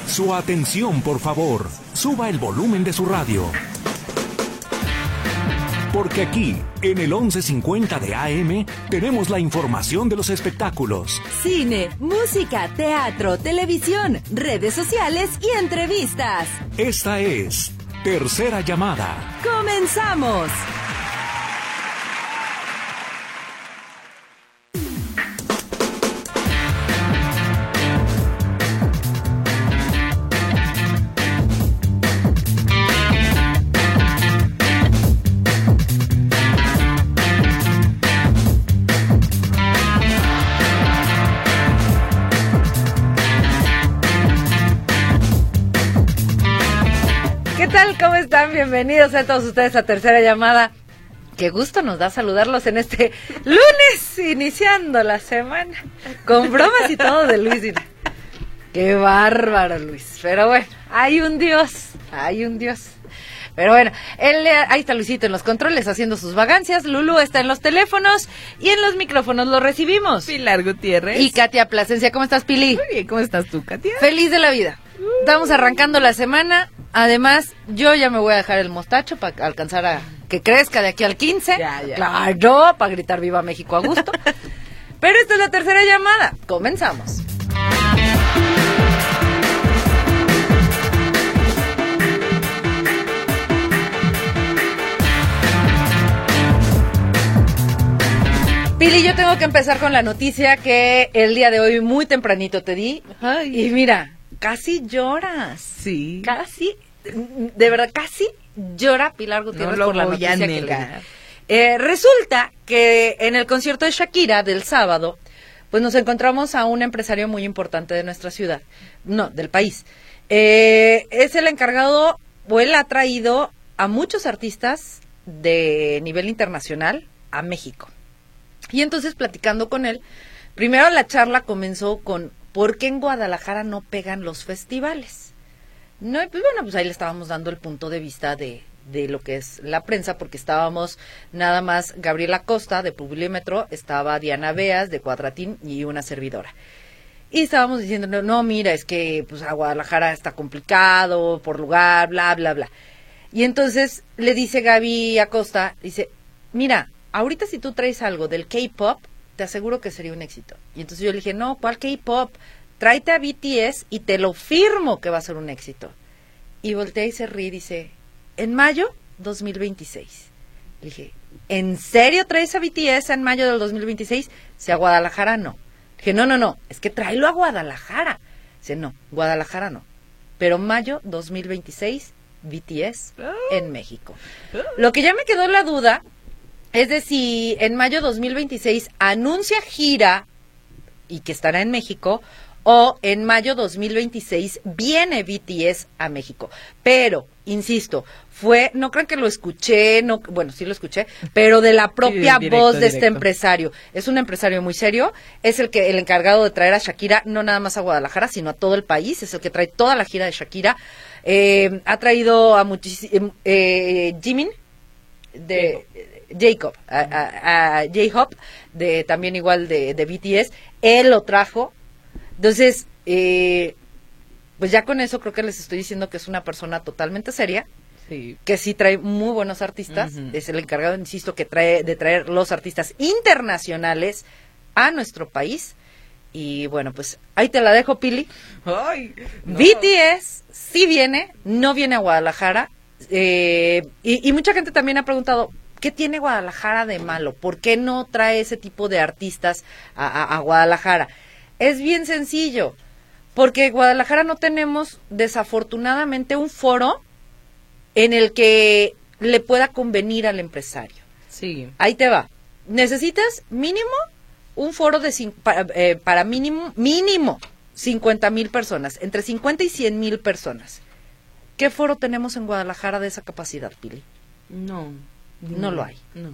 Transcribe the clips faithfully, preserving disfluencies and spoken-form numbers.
Su atención, por favor. Suba el volumen de su radio. Porque aquí, en el once cincuenta de A M, tenemos la información de los espectáculos. Cine, música, teatro, televisión, redes sociales y entrevistas. Esta es Tercera Llamada. ¡Comenzamos! ¿Qué tal? ¿Cómo están? Bienvenidos a todos ustedes a Tercera Llamada. Qué gusto nos da saludarlos en este lunes, iniciando la semana, con bromas y todo de Luis. Qué bárbaro, Luis. Pero bueno, hay un Dios, hay un Dios. Pero bueno, él, ahí está Luisito en los controles haciendo sus vagancias, Lulú está en los teléfonos y en los micrófonos lo recibimos. Pilar Gutiérrez. Y Katia Plasencia. ¿Cómo estás, Pili? Muy bien, ¿cómo estás tú, Katia? Feliz de la vida. Estamos arrancando la semana. Además, yo ya me voy a dejar el mostacho para alcanzar a que crezca de aquí al quince. Ya, ya. Claro, para gritar Viva México a gusto. Pero esta es la tercera llamada. Comenzamos. Pili, yo tengo que empezar con la noticia que el día de hoy muy tempranito te di. Ay. Y mira, casi lloras. Sí. Casi, de verdad, casi llora Pilar Gutiérrez No lo por la voy a noticia que le negar. di. Eh, resulta que en el concierto de Shakira del sábado, pues nos encontramos a un empresario muy importante de nuestra ciudad, no, del país. Eh, es el encargado, o él ha traído a muchos artistas de nivel internacional a México. Y entonces, platicando con él, primero la charla comenzó con ¿por qué en Guadalajara no pegan los festivales? No, y pues bueno, pues ahí le estábamos dando el punto de vista de, de lo que es la prensa, porque estábamos nada más Gabriela Costa de Publimetro, estaba Diana Beas de Cuadratín y una servidora. Y estábamos diciendo, no, no, mira, es que pues a Guadalajara está complicado por lugar, bla, bla, bla. Y entonces le dice Gaby Acosta, dice, mira, ahorita si tú traes algo del K-pop, te aseguro que sería un éxito. Y entonces yo le dije, no, ¿cuál K-pop? Tráete a B T S y te lo firmo que va a ser un éxito. Y voltea y se ríe y dice, en mayo dos mil veintiséis. Le dije, ¿en serio traes a B T S en mayo del dos mil veintiséis? Si a Guadalajara no. Le dije, no, no, no, es que tráelo a Guadalajara. Dice, no, Guadalajara no. Pero mayo dos mil veintiséis, B T S en México. Lo que ya me quedó la duda es de si en mayo dos mil veintiséis anuncia gira y que estará en México, o en mayo dos mil veintiséis viene B T S a México. Pero, insisto, fue, no crean que lo escuché, no, bueno, sí lo escuché, pero de la propia Sí, directo, voz de directo. este empresario. Es un empresario muy serio, es el que el encargado de traer a Shakira, no nada más a Guadalajara, sino a todo el país, es el que trae toda la gira de Shakira. Eh, ha traído a muchísimos, eh, Jimin, de Jacob, a, a, a J-Hop, de también igual de, de B T S, él lo trajo. Entonces, eh, pues ya con eso creo que les estoy diciendo que es una persona totalmente seria, Sí. que sí trae muy buenos artistas, Uh-huh. es el encargado, insisto, que trae de traer los artistas internacionales a nuestro país. Y bueno, pues ahí te la dejo, Pili. Ay, no. B T S sí viene, no viene a Guadalajara. Eh, y, y mucha gente también ha preguntado, ¿qué tiene Guadalajara de malo? ¿Por qué no trae ese tipo de artistas a, a, a Guadalajara? Es bien sencillo, porque en Guadalajara no tenemos desafortunadamente un foro en el que le pueda convenir al empresario. Sí. Ahí te va. Necesitas mínimo un foro de cin- para, eh, para mínimo mínimo cincuenta mil personas, entre cincuenta y cien mil personas. ¿Qué foro tenemos en Guadalajara de esa capacidad, Pili? No. No lo hay. No.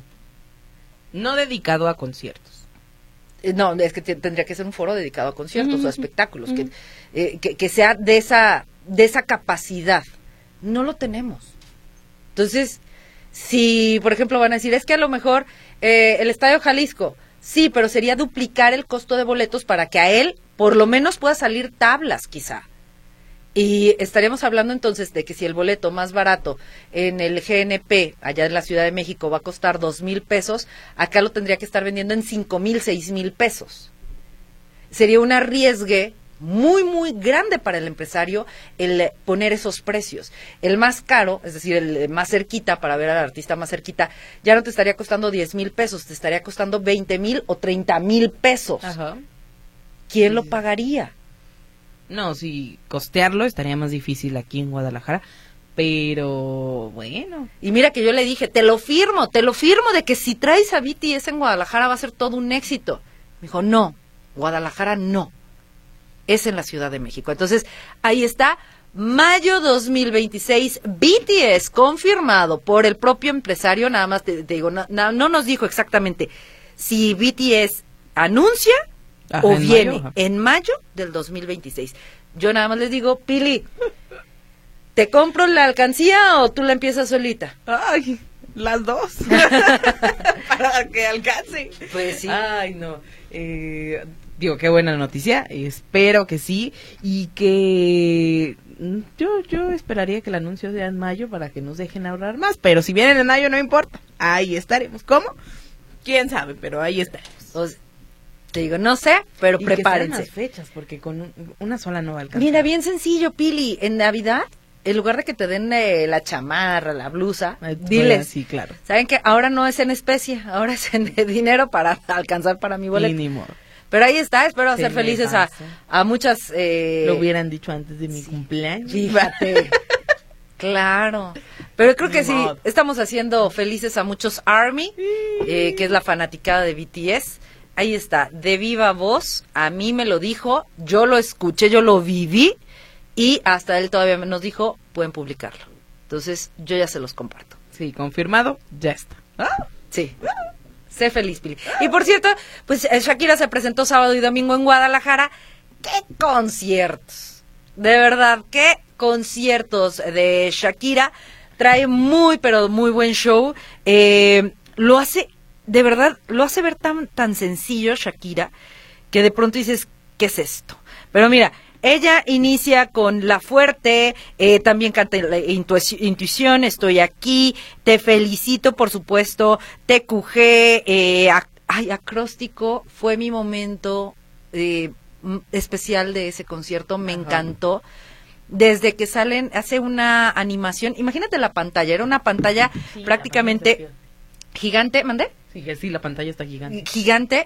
No dedicado a conciertos. Eh, No, es que te- tendría que ser un foro dedicado a conciertos Ujú, o a espectáculos, ujú. que, eh, que, que sea de esa, de esa capacidad. No lo tenemos. Entonces, si, por ejemplo, van a decir, es que a lo mejor eh, el Estadio Jalisco, sí, pero sería duplicar el costo de boletos para que a él, por lo menos, pueda salir tablas, quizá. Y estaríamos hablando entonces de que si el boleto más barato en el G N P, allá en la Ciudad de México, va a costar dos mil pesos, acá lo tendría que estar vendiendo en cinco mil, seis mil pesos. Sería un arriesgue muy, muy grande para el empresario el poner esos precios. El más caro, es decir, el más cerquita, para ver al artista más cerquita, ya no te estaría costando diez mil pesos, te estaría costando veinte mil o treinta mil pesos. Ajá. ¿Quién Sí. lo pagaría? No, si costearlo estaría más difícil aquí en Guadalajara, pero bueno. Y mira que yo le dije, te lo firmo, te lo firmo de que si traes a B T S en Guadalajara va a ser todo un éxito. Me dijo, no, Guadalajara no, es en la Ciudad de México. Entonces, ahí está, mayo dos mil veintiséis, B T S confirmado por el propio empresario, nada más te, te digo, no, no, no nos dijo exactamente si B T S anuncia Ajá, o en viene mayo, ajá. en mayo del dos mil veintiséis. Yo nada más les digo, Pili, ¿te compro la alcancía o tú la empiezas solita? Ay, las dos. Para que alcance. Pues sí. Ay, no. Eh, digo, qué buena noticia. Espero que sí. Y que mm, yo yo esperaría que el anuncio sea en mayo para que nos dejen ahorrar más. Pero si vienen en mayo, no importa. Ahí estaremos. ¿Cómo? Quién sabe, pero ahí estaremos. O sea, te digo, no sé, pero Y que sean prepárense. más fechas, porque con un- una sola no va a alcanzar. Mira, bien sencillo, Pili. En Navidad, en lugar de que te den eh, la chamarra, la blusa, Eh, diles. Sí, claro. ¿Saben qué? Ahora no es en especie, ahora es en dinero para alcanzar para mi Y boleto. ni modo. Pero ahí está, espero Se hacer me felices a, pasa. a muchas... Eh, Lo hubieran dicho antes de mi cumpleaños. Fíjate. Claro. Pero creo que Ni sí, modo. estamos haciendo felices a muchos ARMY, eh, que es la fanaticada de B T S. Ahí está, de viva voz, a mí me lo dijo, yo lo escuché, yo lo viví, y hasta él todavía nos dijo, pueden publicarlo. Entonces, yo ya se los comparto. Sí, confirmado, ya está. Ah, Sí. Sé feliz, Pili. Y por cierto, pues eh, Shakira se presentó sábado y domingo en Guadalajara. ¡Qué conciertos! De verdad, qué conciertos de Shakira. Trae muy, pero muy buen show. Eh, lo hace, de verdad, lo hace ver tan, tan sencillo Shakira, que de pronto dices, ¿qué es esto? Pero mira, ella inicia con La Fuerte, eh, también canta la intuici- Intuición, Estoy Aquí, Te Felicito, por supuesto, T Q G, eh, ac- ay, Acróstico, fue mi momento eh, m- especial de ese concierto, me Ajá. encantó. Desde que salen, hace una animación, imagínate la pantalla, era una pantalla sí, prácticamente la pantalla gigante, ¿mandé? Sí, que sí, la pantalla está gigante. Gigante,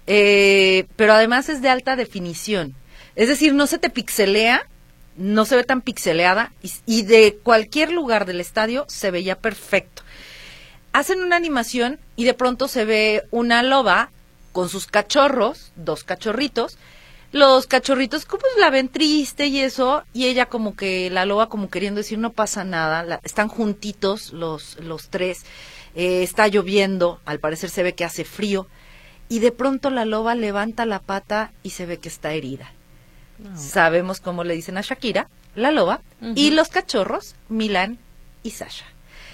eh, pero además es de alta definición. Es decir, no se te pixelea, no se ve tan pixeleada y, y de cualquier lugar del estadio se veía perfecto. Hacen una animación y de pronto se ve una loba con sus cachorros, dos cachorritos. Los cachorritos pues la ven triste y eso, y ella como que, la loba como queriendo decir no pasa nada, la- están juntitos los, los tres, eh, está lloviendo, al parecer se ve que hace frío, y de pronto la loba levanta la pata y se ve que está herida. No. Sabemos cómo le dicen a Shakira, la loba, Ujú. y los cachorros, Milán y Sasha,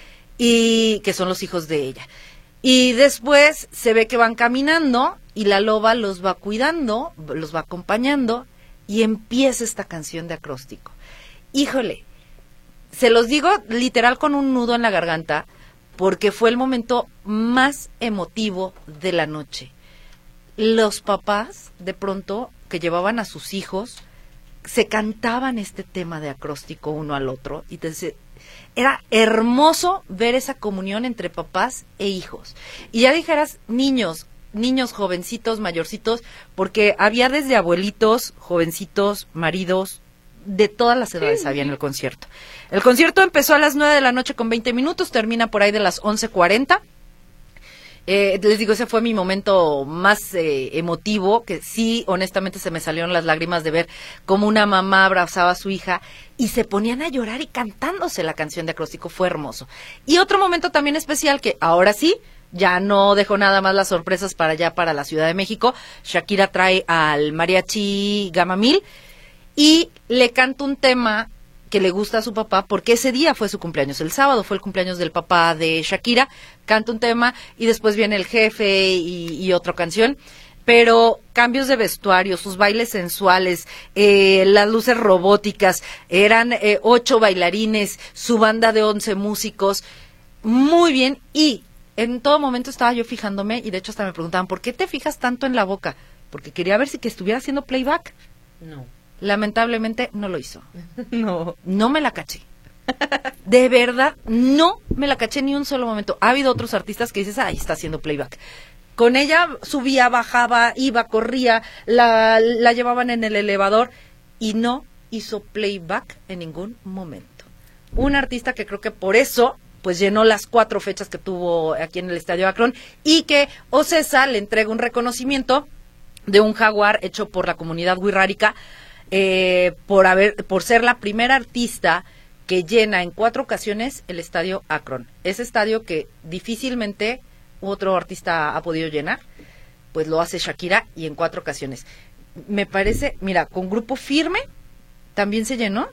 y que son los hijos de ella. Y después se ve que van caminando y la loba los va cuidando, los va acompañando, y empieza esta canción de Acróstico. Híjole, se los digo literal con un nudo en la garganta, porque fue el momento más emotivo de la noche. Los papás, de pronto, que llevaban a sus hijos, se cantaban este tema de Acróstico uno al otro, y entonces era hermoso ver esa comunión entre papás e hijos. Y ya dijeras niños, niños jovencitos, mayorcitos, porque había desde abuelitos, jovencitos, maridos, de todas las edades había en el concierto. El concierto empezó a las nueve de la noche con veinte minutos, termina por ahí de las once cuarenta. Eh, les digo, ese fue mi momento más eh, emotivo, que sí, honestamente se me salieron las lágrimas de ver cómo una mamá abrazaba a su hija y se ponían a llorar y cantándose la canción de Acróstico, fue hermoso. Y otro momento también especial que ahora sí, ya no dejó nada más las sorpresas para allá, para la Ciudad de México. Shakira trae al mariachi Gamamil y le canta un tema que le gusta a su papá, porque ese día fue su cumpleaños, el sábado fue el cumpleaños del papá de Shakira, canta un tema y después viene el jefe y, y otra canción. pero cambios de vestuario, sus bailes sensuales, eh, las luces robóticas, eran eh, ocho bailarines, su banda de once músicos, muy bien, y en todo momento estaba yo fijándome, y de hecho hasta me preguntaban, ¿por qué te fijas tanto en la boca? Porque quería ver si que estuviera haciendo playback. No. Lamentablemente no lo hizo. No. No me la caché. De verdad, no me la caché ni un solo momento. Ha habido otros artistas que dices, ay, está haciendo playback. Con ella subía, bajaba, iba, corría, la, la llevaban en el elevador y no hizo playback en ningún momento. Un artista que creo que por eso pues llenó las cuatro fechas que tuvo aquí en el Estadio Akron y que Ocesa le entrega un reconocimiento de un jaguar hecho por la comunidad wixárika eh, por haber, por ser la primera artista que llena en cuatro ocasiones el Estadio Akron. Ese estadio que difícilmente otro artista ha podido llenar, pues lo hace Shakira y en cuatro ocasiones. Me parece, mira, con Grupo Firme también se llenó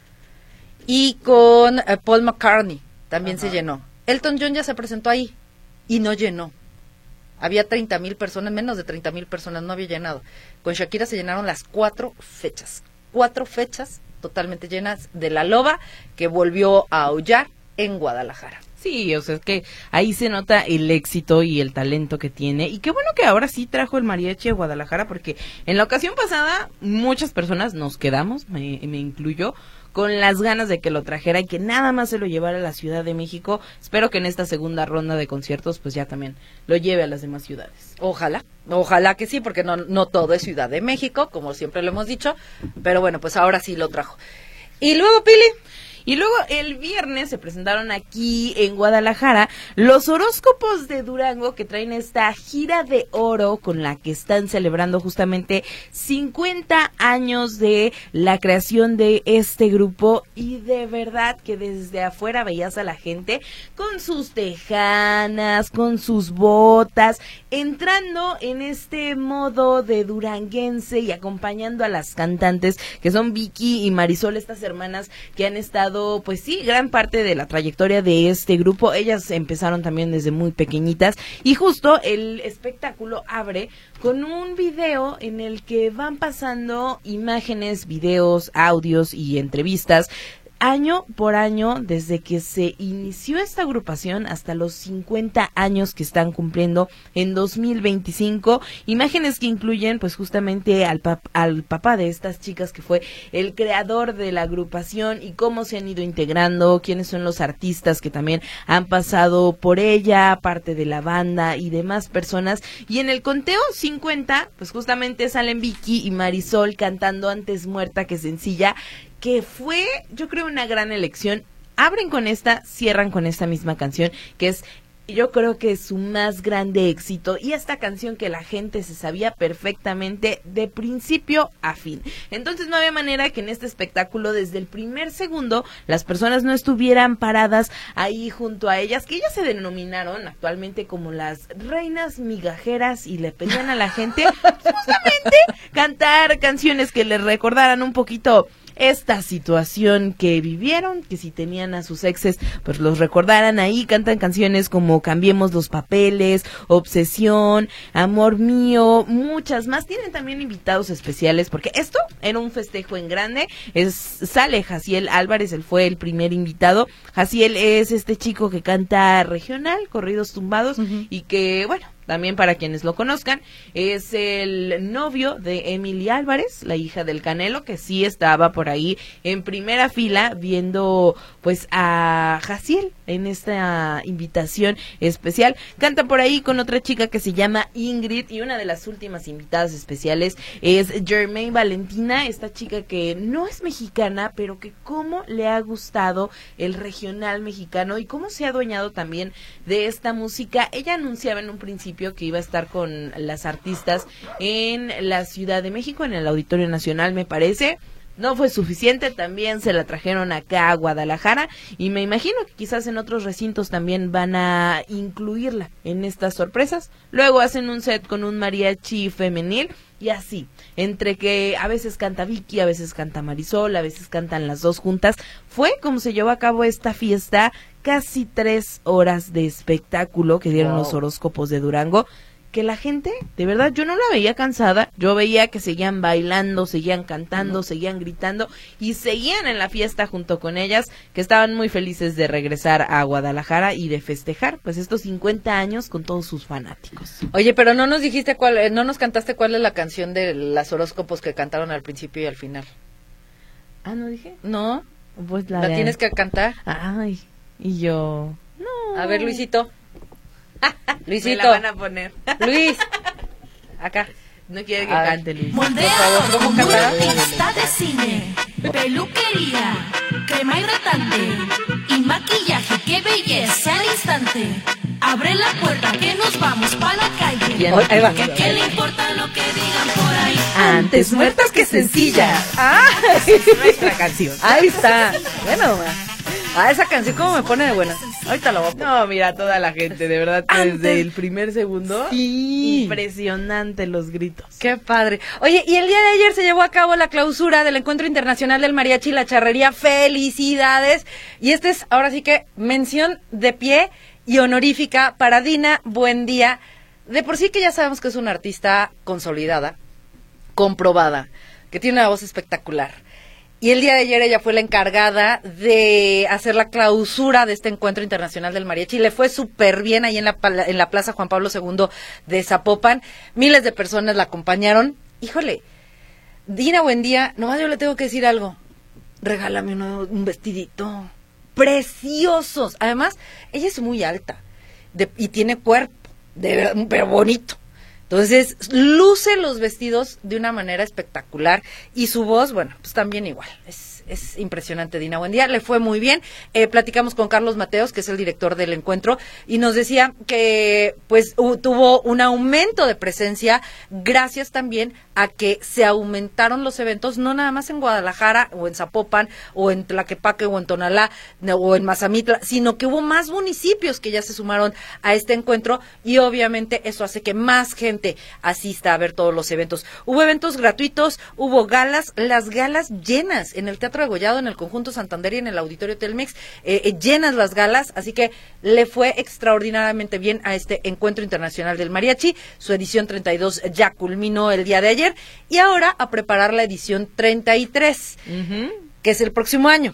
y con eh, Paul McCartney también Ajá. se llenó. Elton John ya se presentó ahí y no llenó. Había treinta mil personas, menos de treinta mil personas, no había llenado. Con Shakira se llenaron las cuatro fechas. Cuatro fechas totalmente llenas de La Loba, que volvió a aullar en Guadalajara. Sí, o sea, es que ahí se nota el éxito y el talento que tiene. Y qué bueno que ahora sí trajo el mariachi a Guadalajara, porque en la ocasión pasada muchas personas nos quedamos, me, me incluyo, con las ganas de que lo trajera y que nada más se lo llevara a la Ciudad de México. Espero que en esta segunda ronda de conciertos pues ya también lo lleve a las demás ciudades. Ojalá, ojalá que sí, porque no, no todo es Ciudad de México, como siempre lo hemos dicho, pero bueno, pues ahora sí lo trajo. Y luego, Pili. Y luego el viernes se presentaron aquí en Guadalajara los horóscopos de Durango, que traen esta gira de oro con la que están celebrando justamente cincuenta años de la creación de este grupo. Y de verdad que desde afuera veías a la gente con sus tejanas, con sus botas, entrando en este modo de duranguense y acompañando a las cantantes que son Vicky y Marisol, estas hermanas que han estado, pues sí, gran parte de la trayectoria de este grupo. Ellas empezaron también desde muy pequeñitas y justo el espectáculo abre con un video en el que van pasando imágenes, videos, audios y entrevistas año por año desde que se inició esta agrupación hasta los cincuenta años que están cumpliendo en dos mil veinticinco. Imágenes que incluyen pues justamente al, pap al papá de estas chicas, que fue el creador de la agrupación, y cómo se han ido integrando, quiénes son los artistas que también han pasado por ella, parte de la banda y demás personas. Y en el conteo cincuenta pues justamente salen Vicky y Marisol cantando Antes muerta que sencilla, que fue, yo creo, una gran elección. Abren con esta, cierran con esta misma canción, que es, yo creo que es su más grande éxito, y esta canción que la gente se sabía perfectamente de principio a fin. Entonces no había manera que en este espectáculo, desde el primer segundo, las personas no estuvieran paradas ahí junto a ellas, que ellas se denominaron actualmente como las reinas migajeras, y le pedían a la gente justamente cantar canciones que les recordaran un poquito esta situación que vivieron, que si tenían a sus exes, pues los recordaran ahí. Cantan canciones como Cambiemos los papeles, Obsesión, Amor mío, muchas más. Tienen también invitados especiales, porque esto era un festejo en grande. Es, sale Jaciel Álvarez, él fue el primer invitado. Jaciel es este chico que canta regional, corridos tumbados, uh-huh. y que, bueno, también para quienes lo conozcan, es el novio de Emily Álvarez, la hija del Canelo, que sí estaba por ahí en primera fila viendo pues a Jaciel en esta invitación especial. Canta por ahí con otra chica que se llama Ingrid, y una de las últimas invitadas especiales es Germaine Valentina, esta chica que no es mexicana, pero que cómo le ha gustado el regional mexicano y cómo se ha adueñado también de esta música. Ella anunciaba en un principio que iba a estar con las artistas en la Ciudad de México, en el Auditorio Nacional, me parece. No fue suficiente, también se la trajeron acá a Guadalajara, y me imagino que quizás en otros recintos también van a incluirla en estas sorpresas. Luego hacen un set con un mariachi femenil, y así, entre que a veces canta Vicky, a veces canta Marisol, a veces cantan las dos juntas. Fue como se llevó a cabo esta fiesta, casi tres horas de espectáculo que dieron wow. los horóscopos de Durango. que la gente, de verdad, yo no la veía cansada, yo veía que seguían bailando, seguían cantando, uh-huh. seguían gritando y seguían en la fiesta junto con ellas, que estaban muy felices de regresar a Guadalajara y de festejar, pues, estos cincuenta años con todos sus fanáticos. Oye, pero no nos dijiste cuál, no nos cantaste cuál es la canción de las horóscopos que cantaron al principio y al final. Ah, ¿no dije? No, pues la, la de... tienes que cantar. Ay, y yo... No. A ver, Luisito. Luisito. Me la van a poner. Luis. Acá. No quiere que a cante, Luis. Moldeo ¿Cómo con cantará? una pista de cine, peluquería, crema hidratante y maquillaje. ¡Qué belleza al instante! Abre la puerta que nos vamos pa' la calle. Bien, ahí va. ¿Qué, ¿Qué le importa lo que digan por ahí? Antes muertas que sencillas. Ah, es nuestra canción. Ahí está. Bueno, ah, esa canción como me pone de buena. Ahorita la voy a poner. No, mira, toda la gente, de verdad, Antes... desde el primer segundo, sí. Impresionante los gritos. Qué padre. Oye, y el día de ayer se llevó a cabo la clausura del Encuentro Internacional del Mariachi y la Charrería. ¡Felicidades! Y este es, ahora sí que, mención de pie y honorífica para Dina Buendía. De por sí que ya sabemos que es una artista consolidada, comprobada, que tiene una voz espectacular. Y el día de ayer ella fue la encargada de hacer la clausura de este Encuentro Internacional del Mariachi. Le fue súper bien ahí en la, en la Plaza Juan Pablo segundo de Zapopan. Miles de personas la acompañaron. Híjole, Dina Buendía, nomás yo le tengo que decir algo. Regálame uno, un vestidito. Preciosos. Además, ella es muy alta de, y tiene cuerpo, de verdad, pero bonito. Entonces, luce los vestidos de una manera espectacular y su voz, bueno, pues también igual, es, es impresionante. Dina Buendía, le fue muy bien. Eh, platicamos con Carlos Mateos, que es el director del encuentro, y nos decía que pues uh, tuvo un aumento de presencia gracias también a que se aumentaron los eventos, no nada más en Guadalajara o en Zapopan o en Tlaquepaque o en Tonalá o en Mazamitla, sino que hubo más municipios que ya se sumaron a este encuentro y obviamente eso hace que más gente asista a ver todos los eventos. Hubo eventos gratuitos, hubo galas, las galas llenas en el Teatro de Gollado, en el Conjunto Santander y en el Auditorio Telmex, eh, eh, llenas las galas, así que le fue extraordinariamente bien a este Encuentro Internacional del Mariachi. Su edición treinta y dos ya culminó el día de ayer y ahora a preparar la edición treinta y tres, uh-huh. que es el próximo año,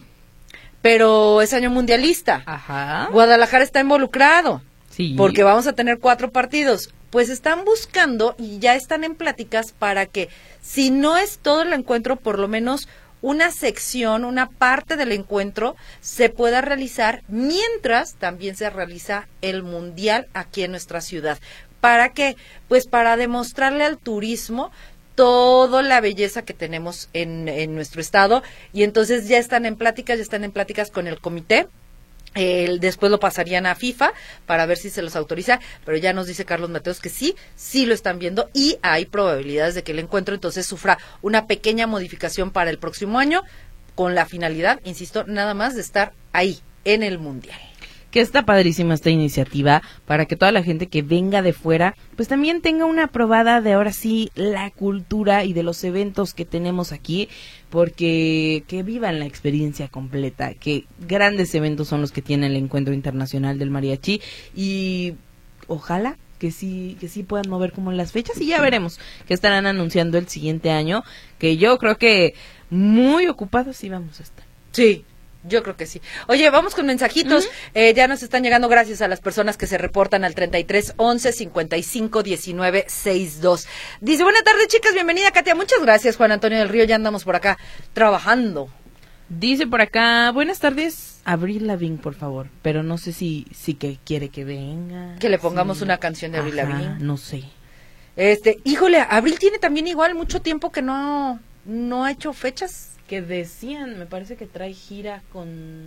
pero es año mundialista. Ajá. Guadalajara está involucrado, sí. porque vamos a tener cuatro partidos. Pues están buscando y ya están en pláticas para que, si no es todo el encuentro, por lo menos una sección, una parte del encuentro se pueda realizar mientras también se realiza el mundial aquí en nuestra ciudad. ¿Para qué? Pues para demostrarle al turismo toda la belleza que tenemos en, en nuestro estado, y entonces ya están en pláticas, ya están en pláticas con el comité. Eh, después lo pasarían a FIFA para ver si se los autoriza, pero ya nos dice Carlos Mateos que sí, sí lo están viendo y hay probabilidades de que el encuentro entonces sufra una pequeña modificación para el próximo año, con la finalidad, insisto, nada más de estar ahí, en el Mundial. Que está padrísima esta iniciativa para que toda la gente que venga de fuera pues también tenga una probada de ahora sí la cultura y de los eventos que tenemos aquí, porque que vivan la experiencia completa, que grandes eventos son los que tiene el Encuentro Internacional del Mariachi y ojalá que sí que sí puedan mover como las fechas y ya veremos que estarán anunciando el siguiente año, que yo creo que muy ocupados sí vamos a estar. Sí. Yo creo que sí. Oye, vamos con mensajitos. Uh-huh. Eh, ya nos están llegando gracias a las personas que se reportan al treinta y tres once cincuenta y cinco diecinueve sesenta y dos. Dice, buenas tardes, chicas, bienvenida, Katia. Muchas gracias, Juan Antonio del Río. Ya andamos por acá trabajando. Dice por acá, buenas tardes, Avril Lavigne, por favor. Pero no sé si si que quiere que venga. Que le pongamos sí. una canción de Avril Lavigne. No sé. Este, híjole, Avril tiene también igual mucho tiempo que no, no ha hecho fechas. Que decían, me parece que trae gira con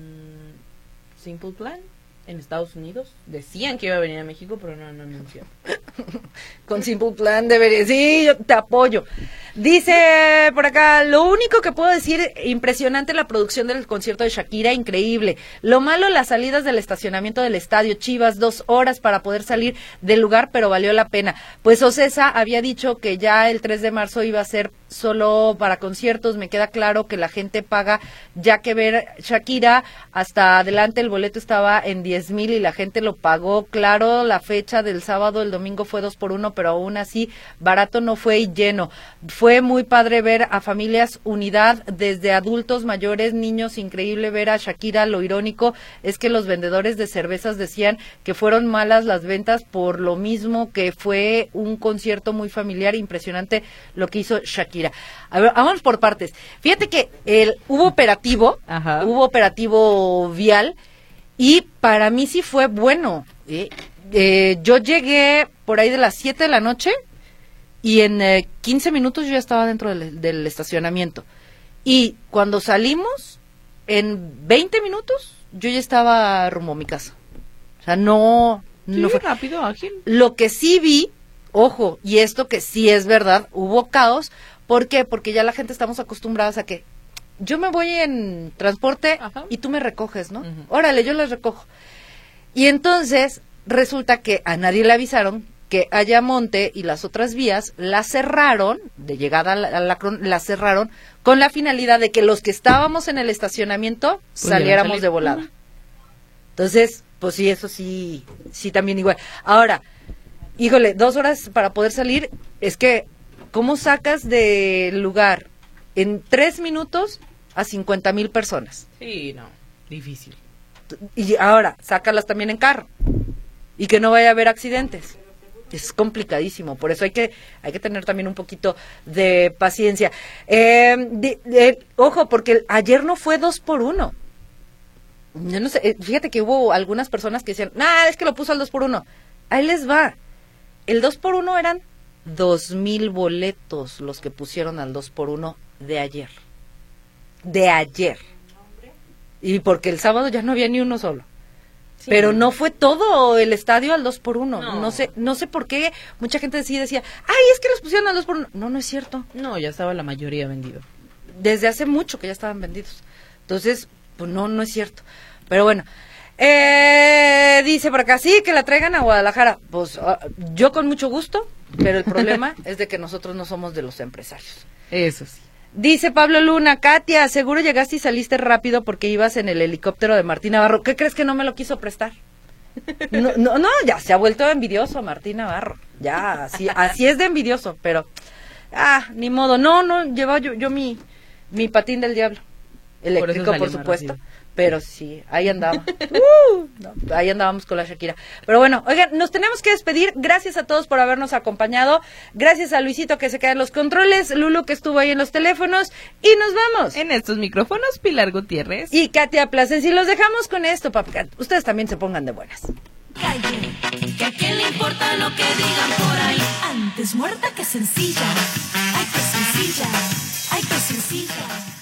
Simple Plan en Estados Unidos. Decían que iba a venir a México, pero no han anunciado. Con Simple Plan debería, sí, yo te apoyo. Dice por acá, lo único que puedo decir, impresionante la producción del concierto de Shakira, increíble. Lo malo, las salidas del estacionamiento del estadio Chivas, dos horas para poder salir del lugar, pero valió la pena. Pues Ocesa había dicho que ya el tres de marzo iba a ser solo para conciertos. Me queda claro que la gente paga, ya que ver Shakira, hasta adelante el boleto estaba en diez mil y la gente lo pagó. Claro, la fecha del sábado, el domingo fue dos por uno, pero aún así barato no fue y lleno. Fue muy padre ver a familias unidad, desde adultos, mayores, niños. Increíble ver a Shakira. Lo irónico es que los vendedores de cervezas decían que fueron malas las ventas por lo mismo, que fue un concierto muy familiar. Impresionante lo que hizo Shakira. A ver, vamos por partes. Fíjate que el, hubo operativo, Ajá. hubo operativo vial, y para mí sí fue bueno. ¿eh? Eh, yo llegué por ahí de las siete de la noche y en eh, quince minutos yo ya estaba dentro del, del estacionamiento. Y cuando salimos, en veinte minutos, yo ya estaba rumbo a mi casa. O sea, no... Sí, no fue rápido, ágil. Lo que sí vi, ojo, y esto que sí es verdad, hubo caos. ¿Por qué? Porque ya la gente estamos acostumbradas a que yo me voy en transporte Ajá. y tú me recoges, ¿no? Uh-huh. Órale, yo les recojo. Y entonces resulta que a nadie le avisaron que Ayamonte y las otras vías la cerraron, de llegada a la, a la, la cerraron con la finalidad de que los que estábamos en el estacionamiento Pudieran saliéramos salir. de volada. Uh-huh. Entonces, pues sí, eso sí, sí también igual. Ahora, híjole, dos horas para poder salir, es que, ¿cómo sacas del lugar en tres minutos a cincuenta mil personas? Sí, no, difícil. Y ahora, sácalas también en carro. Y que no vaya a haber accidentes. Es complicadísimo, por eso hay que hay que tener también un poquito de paciencia. Eh, de, de, ojo, porque ayer no fue dos por uno. Yo no sé, eh, fíjate que hubo algunas personas que decían, nah, es que lo puso al dos por uno. Ahí les va. El dos por uno eran dos mil boletos los que pusieron al dos por uno de ayer. De ayer. Y porque el sábado ya no había ni uno solo. Sí. Pero no fue todo el estadio al dos por uno. No. no sé no sé por qué mucha gente sí decía, ay, es que los pusieron al dos por uno. No, no es cierto. No, ya estaba la mayoría vendido. Desde hace mucho que ya estaban vendidos. Entonces, pues no, no es cierto. Pero bueno, eh, dice por acá, sí, que la traigan a Guadalajara. Pues uh, yo con mucho gusto, pero el problema es de que nosotros no somos de los empresarios. Eso sí. Dice Pablo Luna, Katia, seguro llegaste y saliste rápido porque ibas en el helicóptero de Martín Navarro. ¿Qué crees que no me lo quiso prestar? No, no, no, ya se ha vuelto envidioso Martín Navarro. Ya, así, así es de envidioso, pero, ah, ni modo. No, no, llevaba yo, yo mi, mi patín del diablo. Eléctrico, por, por supuesto. Pero sí, ahí andaba. Uh, no, ahí andábamos con la Shakira. Pero bueno, oigan, nos tenemos que despedir. Gracias a todos por habernos acompañado. Gracias a Luisito que se queda en los controles, Lulu que estuvo ahí en los teléfonos. Y nos vamos. En estos micrófonos, Pilar Gutiérrez. Y Katia Plasencia. Y los dejamos con esto, para que ustedes también se pongan de buenas. Calle, que a quién le importa lo que digan por ahí. Antes muerta que sencilla. Ay, que sencilla. Ay, que sencilla.